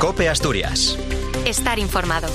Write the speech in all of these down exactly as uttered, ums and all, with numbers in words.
COPE Asturias. Estar informado.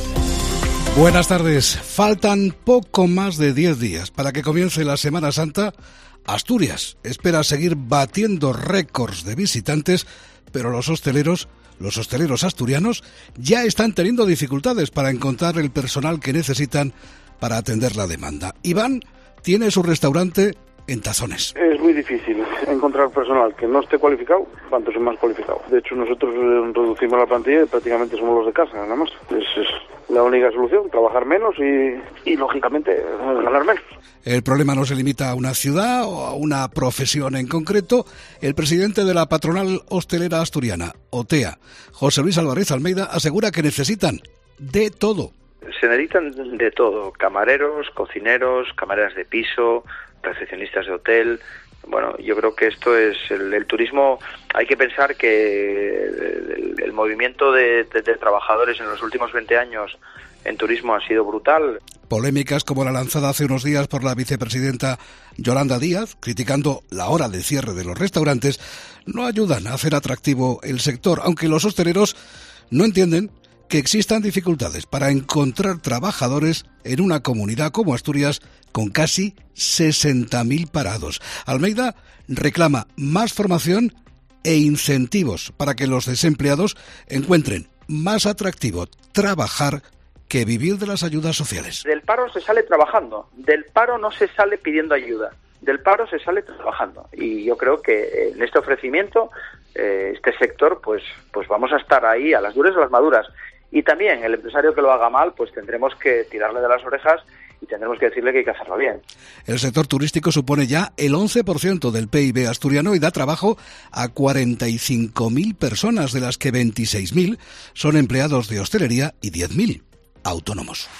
Buenas tardes. Faltan poco más de diez días para que comience la Semana Santa. Asturias espera seguir batiendo récords de visitantes, pero los hosteleros, los hosteleros asturianos ya están teniendo dificultades para encontrar el personal que necesitan para atender la demanda. Iván tiene su restaurante en Tazones. Es muy difícil encontrar personal que no esté cualificado, cuanto sea más cualificado. De hecho, nosotros reducimos la plantilla y prácticamente somos los de casa, nada más. Es, es la única solución, trabajar menos y, y lógicamente, ganar menos. El problema no se limita a una ciudad o a una profesión en concreto. El presidente de la patronal hostelera asturiana, OTEA, José Luis Álvarez Almeida, asegura que necesitan de todo. Se necesitan de todo, camareros, cocineros, camareras de piso, recepcionistas de hotel. Bueno, yo creo que esto es el, el turismo. Hay que pensar que el, el movimiento de, de, de trabajadores en los últimos veinte años en turismo ha sido brutal. Polémicas como la lanzada hace unos días por la vicepresidenta Yolanda Díaz, criticando la hora de cierre de los restaurantes, no ayudan a hacer atractivo el sector, aunque los hosteleros no entienden que existan dificultades para encontrar trabajadores en una comunidad como Asturias con casi sesenta mil parados. Almeida reclama más formación e incentivos para que los desempleados encuentren más atractivo trabajar que vivir de las ayudas sociales. Del paro se sale trabajando, del paro no se sale pidiendo ayuda, del paro se sale trabajando. Y yo creo que en este ofrecimiento, eh, este sector, pues, pues vamos a estar ahí a las duras y a las maduras. Y también el empresario que lo haga mal, pues tendremos que tirarle de las orejas y tendremos que decirle que hay que hacerlo bien. El sector turístico supone ya el once por ciento del P I B asturiano y da trabajo a cuarenta y cinco mil personas, de las que veintiséis mil son empleados de hostelería y diez mil autónomos.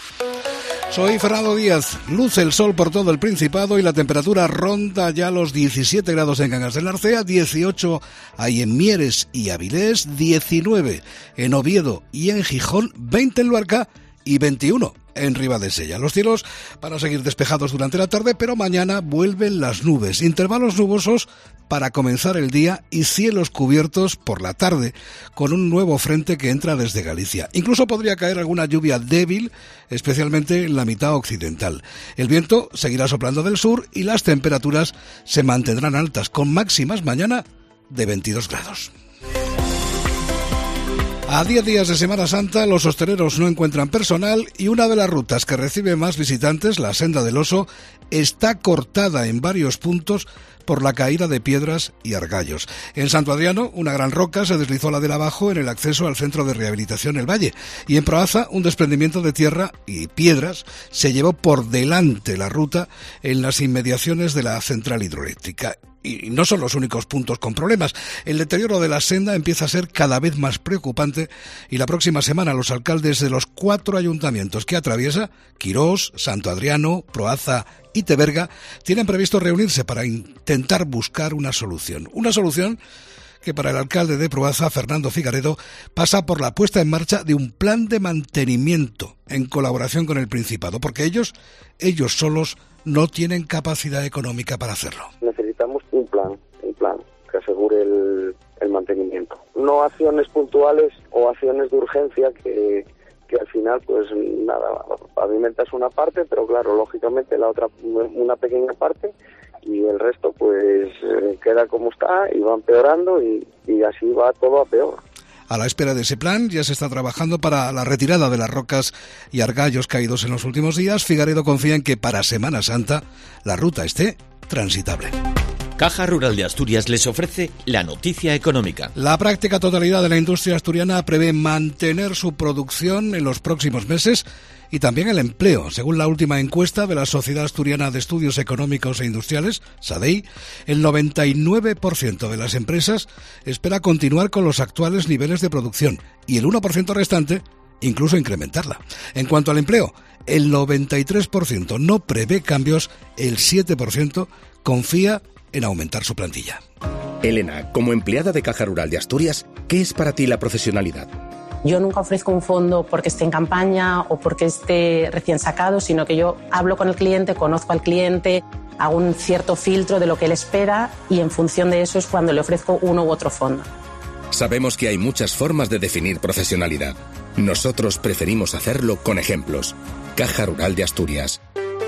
Soy Fernando Díaz. Luce el sol por todo el Principado y la temperatura ronda ya los diecisiete grados en Cangas del Narcea, dieciocho hay en Mieres y Avilés, diecinueve en Oviedo y en Gijón, veinte en Luarca y veintiuno en Ribadesella. Los cielos van a seguir despejados durante la tarde, pero mañana vuelven las nubes, intervalos nubosos para comenzar el día y cielos cubiertos por la tarde, con un nuevo frente que entra desde Galicia. Incluso podría caer alguna lluvia débil, especialmente en la mitad occidental. El viento seguirá soplando del sur y las temperaturas se mantendrán altas, con máximas mañana de veintidós grados. A diez días de Semana Santa, los hosteleros no encuentran personal y una de las rutas que recibe más visitantes, la Senda del Oso, está cortada en varios puntos por la caída de piedras y argallos. En Santo Adriano, una gran roca se deslizó la del abajo en el acceso al centro de rehabilitación El Valle, y en Proaza, un desprendimiento de tierra y piedras se llevó por delante la ruta en las inmediaciones de la central hidroeléctrica. Y no son los únicos puntos con problemas. El deterioro de la senda empieza a ser cada vez más preocupante y la próxima semana los alcaldes de los cuatro ayuntamientos que atraviesa, Quirós, Santo Adriano, Proaza y Teberga, tienen previsto reunirse para intentar buscar una solución. Una solución que para el alcalde de Proaza, Fernando Figaredo, pasa por la puesta en marcha de un plan de mantenimiento en colaboración con el Principado, porque ellos, ellos solos no tienen capacidad económica para hacerlo. Necesitamos un plan, un plan que asegure el, el mantenimiento. No acciones puntuales o acciones de urgencia que, que al final, pues nada, pavimentas una parte, pero claro, lógicamente la otra, una pequeña parte, y el resto pues queda como está y va empeorando y, y así va todo a peor. A la espera de ese plan, ya se está trabajando para la retirada de las rocas y argallos caídos en los últimos días. Figaredo confía en que para Semana Santa la ruta esté transitable. Caja Rural de Asturias les ofrece la noticia económica. La práctica totalidad de la industria asturiana prevé mantener su producción en los próximos meses y también el empleo. Según la última encuesta de la Sociedad Asturiana de Estudios Económicos e Industriales, SADEI, el noventa y nueve por ciento de las empresas espera continuar con los actuales niveles de producción y el uno por ciento restante incluso incrementarla. En cuanto al empleo, el noventa y tres por ciento no prevé cambios, el siete por ciento confía en aumentar su plantilla. Elena, como empleada de Caja Rural de Asturias, ¿qué es para ti la profesionalidad? Yo nunca ofrezco un fondo porque esté en campaña o porque esté recién sacado, sino que yo hablo con el cliente, conozco al cliente, hago un cierto filtro de lo que él espera y en función de eso es cuando le ofrezco uno u otro fondo. Sabemos que hay muchas formas de definir profesionalidad. Nosotros preferimos hacerlo con ejemplos. Caja Rural de Asturias.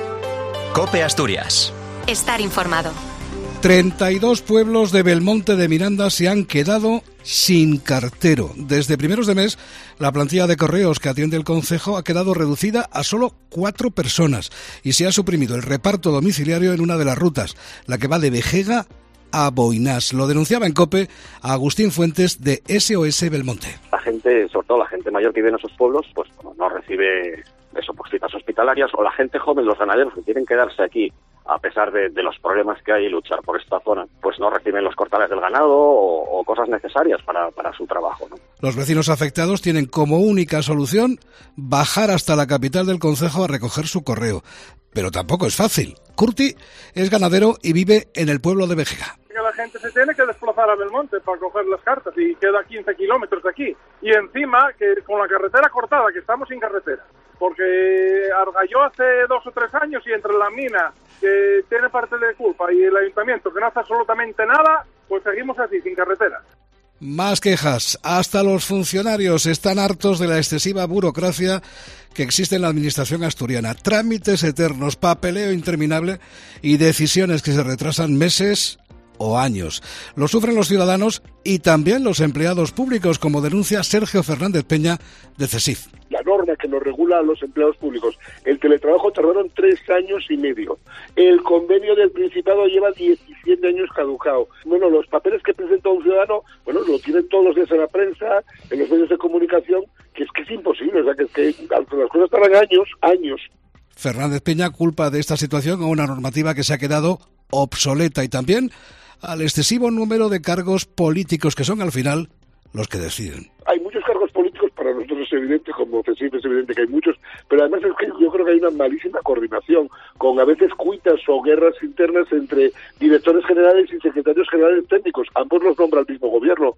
COPE Asturias. Estar informado. treinta y dos pueblos de Belmonte de Miranda se han quedado sin cartero. Desde primeros de mes, la plantilla de correos que atiende el concejo ha quedado reducida a solo cuatro personas y se ha suprimido el reparto domiciliario en una de las rutas, la que va de Vejega a Boinás. Lo denunciaba en COPE a Agustín Fuentes de S O S Belmonte. La gente, sobre todo la gente mayor que vive en esos pueblos, pues no recibe eso, pues citas hospitalarias, o la gente joven, los ganaderos que quieren quedarse aquí a pesar de, de los problemas que hay y luchar por esta zona, pues no reciben los cortales del ganado o, o cosas necesarias para, para su trabajo, ¿no? Los vecinos afectados tienen como única solución bajar hasta la capital del concejo a recoger su correo. Pero tampoco es fácil. Curti es ganadero y vive en el pueblo de Vejega. La gente se tiene que desplazar a Belmonte para coger las cartas y queda quince kilómetros de aquí. Y encima, que con la carretera cortada, que estamos sin carretera. Porque argalló hace dos o tres años y entre la mina, que tiene parte de culpa, y el ayuntamiento, que no hace absolutamente nada, pues seguimos así, sin carretera. Más quejas. Hasta los funcionarios están hartos de la excesiva burocracia que existe en la administración asturiana. Trámites eternos, papeleo interminable y decisiones que se retrasan meses o años. Lo sufren los ciudadanos y también los empleados públicos, como denuncia Sergio Fernández Peña de CESIF. La norma que nos regula a los empleados públicos, el teletrabajo tardaron tres años y medio. El convenio del Principado lleva diecisiete años caducado. Bueno, los papeles que presenta un ciudadano, bueno, lo tienen todos los días en la prensa, en los medios de comunicación, que es que es imposible, o sea, que, es que las cosas tardan años, años. Fernández Peña culpa de esta situación a una normativa que se ha quedado obsoleta y también al excesivo número de cargos políticos que son al final los que deciden. Hay muchos cargos políticos, para nosotros es evidente, como CESIF es evidente que hay muchos, pero además es que yo creo que hay una malísima coordinación, con a veces cuitas o guerras internas entre directores generales y secretarios generales técnicos. Ambos los nombra el mismo gobierno.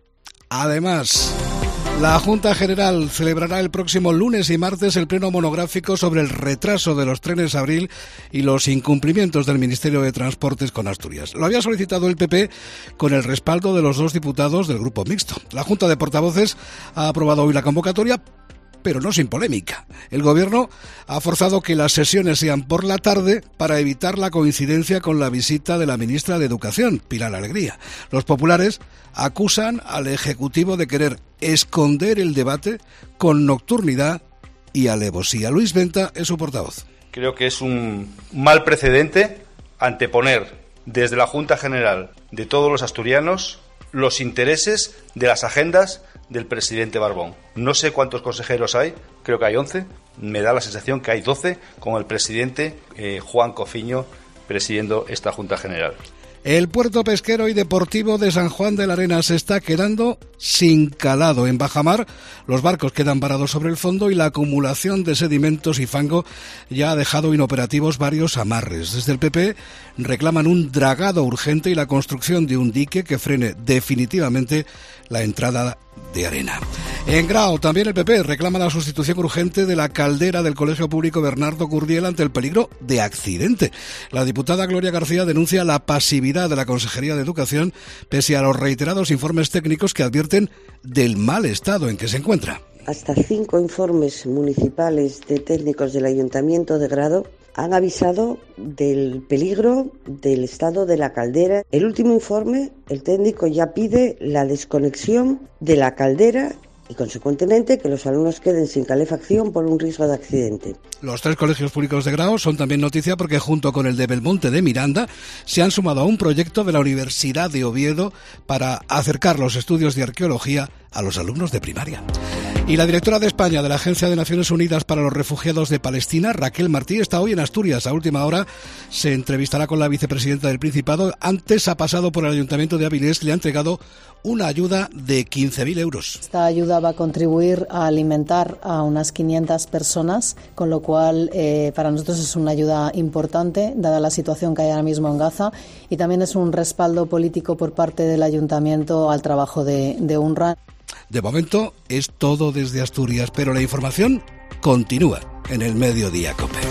Además, la Junta General celebrará el próximo lunes y martes el pleno monográfico sobre el retraso de los trenes Abril y los incumplimientos del Ministerio de Transportes con Asturias. Lo había solicitado el P P con el respaldo de los dos diputados del Grupo Mixto. La Junta de Portavoces ha aprobado hoy la convocatoria, pero no sin polémica. El Gobierno ha forzado que las sesiones sean por la tarde para evitar la coincidencia con la visita de la ministra de Educación, Pilar Alegría. Los populares acusan al Ejecutivo de querer esconder el debate con nocturnidad y alevosía. Luis Venta es su portavoz. Creo que es un mal precedente anteponer desde la Junta General de todos los asturianos los intereses de las agendas del presidente Barbón. No sé cuántos consejeros hay, creo que hay once, me da la sensación que hay doce, con el presidente eh, Juan Cofiño presidiendo esta Junta General. El puerto pesquero y deportivo de San Juan de la Arena se está quedando sin calado. En bajamar, los barcos quedan varados sobre el fondo y la acumulación de sedimentos y fango ya ha dejado inoperativos varios amarres. Desde el P P reclaman un dragado urgente y la construcción de un dique que frene definitivamente la entrada de arena. En Grao, también el P P reclama la sustitución urgente de la caldera del Colegio Público Bernardo Curriel ante el peligro de accidente. La diputada Gloria García denuncia la pasividad de la Consejería de Educación pese a los reiterados informes técnicos que advierten del mal estado en que se encuentra. Hasta cinco informes municipales de técnicos del Ayuntamiento de Grado han avisado del peligro del estado de la caldera. El último informe, el técnico ya pide la desconexión de la caldera y, consecuentemente, que los alumnos queden sin calefacción por un riesgo de accidente. Los tres colegios públicos de Grao son también noticia porque, junto con el de Belmonte de Miranda, se han sumado a un proyecto de la Universidad de Oviedo para acercar los estudios de arqueología a los alumnos de primaria. Y la directora de España de la Agencia de Naciones Unidas para los Refugiados de Palestina, Raquel Martí, está hoy en Asturias. A última hora se entrevistará con la vicepresidenta del Principado. Antes ha pasado por el Ayuntamiento de Avilés, le ha entregado una ayuda de quince mil euros. Esta ayuda va a contribuir a alimentar a unas quinientas personas, con lo cual eh, para nosotros es una ayuda importante, dada la situación que hay ahora mismo en Gaza, y también es un respaldo político por parte del Ayuntamiento al trabajo de, de UNRWA. De momento es todo desde Asturias, pero la información continúa en el Mediodía COPE.